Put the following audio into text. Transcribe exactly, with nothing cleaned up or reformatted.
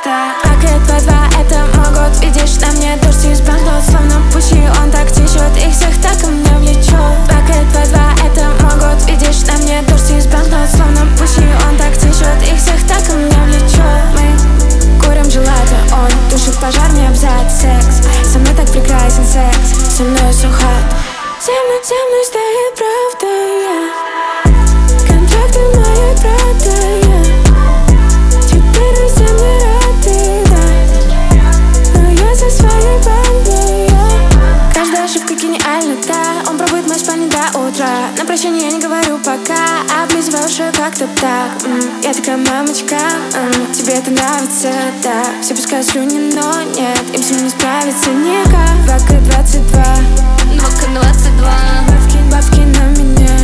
правда. Ракет два два, это мой год. Видишь, на мне дождь из банкнот, словно пучи, он так течет, их всех так ко мне влечет. Ракет два два, это мой год. Видишь, на мне дождь из банкнот, словно пучи, он так течет, их всех так ко мне влечет. Мы курим желато, он тушит пожар, не обзад секс. Со мной так прекрасен секс, со мной все хат. Землю, землю стоит правда, yeah. Контракты мои правда, yeah. Теперь всем не рады, да. Но я со своей бандой, yeah. Каждая ошибка гениальна, да. Он пробует мой спальни до утра. На прощание я не говорю пока, облизываю шею как-то так. М-м, я такая мамочка, м-м, тебе это нравится, да. Все пускают слюни, но нет, им с ним не справиться никак. Два К двадцать два, два К двадцать два. Бабки, бабки на меня.